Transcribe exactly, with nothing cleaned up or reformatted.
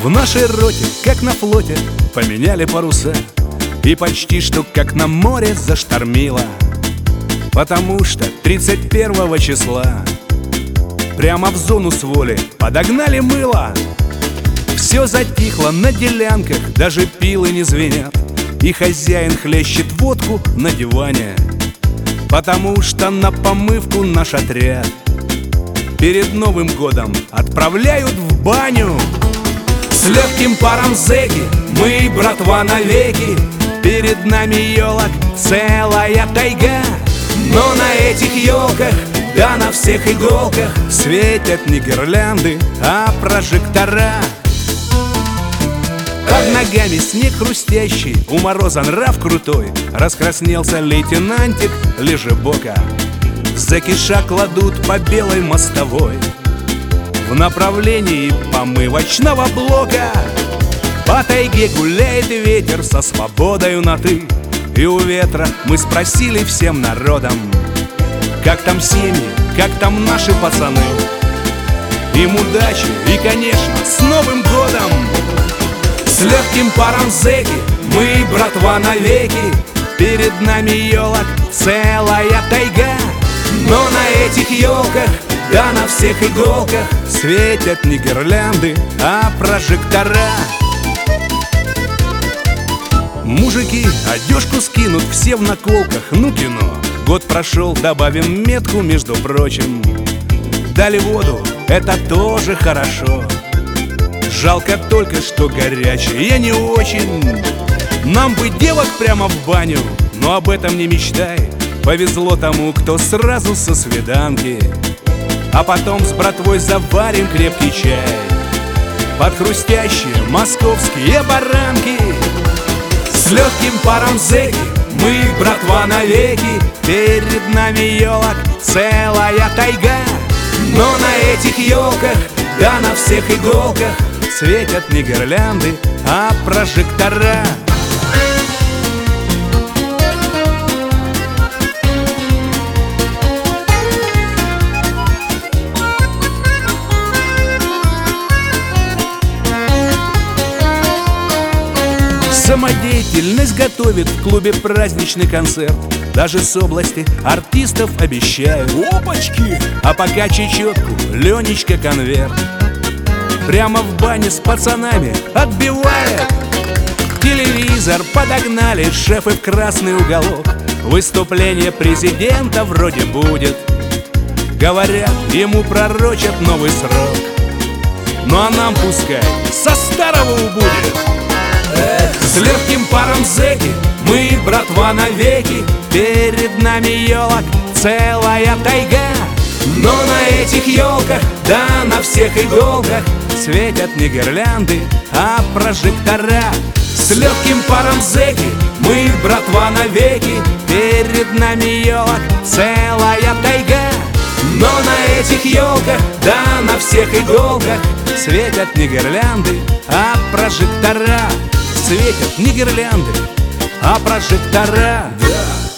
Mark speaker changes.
Speaker 1: В нашей роте, как на флоте, поменяли паруса, и почти что как на море заштормило. Потому что тридцать первого числа прямо в зону с воли подогнали мыло. Все затихло на делянках, даже пилы не звенят, и хозяин хлещет водку на диване. Потому что на помывку наш отряд перед Новым годом отправляют в баню. С легким паром зэки мы, братва, навеки. Перед нами елок целая тайга. Но на этих елках, да на всех иголках, светят не гирлянды, а прожектора. Под ногами снег хрустящий, у мороза нрав крутой. Раскраснелся лейтенантик лежебока. Зэки шаг кладут по белой мостовой в направлении помывочного блока. По тайге гуляет ветер со свободою на «ты». И у ветра мы спросили всем народом: как там семьи, как там наши пацаны? Им удачи и, конечно, с Новым годом! С легким паром зэки мы, братва, навеки. Перед нами елок целая тайга. Но на этих елках, да на всех иголках, светят не гирлянды, а прожектора. Мужики одежку скинут, все в наколках, ну кино. Год прошел, добавим метку, между прочим. Дали воду, это тоже хорошо. Жалко только, что горячая, я не очень. Нам бы девок прямо в баню, но об этом не мечтай. Повезло тому, кто сразу со свиданки. А потом с братвой заварим крепкий чай под хрустящие московские баранки. С легким паром зэки мы, братва, навеки. Перед нами елок целая тайга. Но на этих елках, да на всех иголках, светят не гирлянды, а прожектора. Самодеятельность готовит в клубе праздничный концерт. Даже с области артистов обещают. Опачки! А пока чечетку Ленечка конверт прямо в бане с пацанами отбивает. Телевизор подогнали шефы в красный уголок. Выступление президента вроде будет. Говорят, ему пророчат новый срок. Ну а нам пускай со старого убудет. С легким паром зэки мы, братва, навеки. Перед нами елок целая тайга. Но на этих елках, да на всех иголках, светят не гирлянды, а прожектора. С легким паром зэки мы, братва, навеки. Перед нами елок целая тайга. Но на этих елках, да на всех иголках, светят не гирлянды, а прожектора. Светят не гирлянды, а прожектора. Да.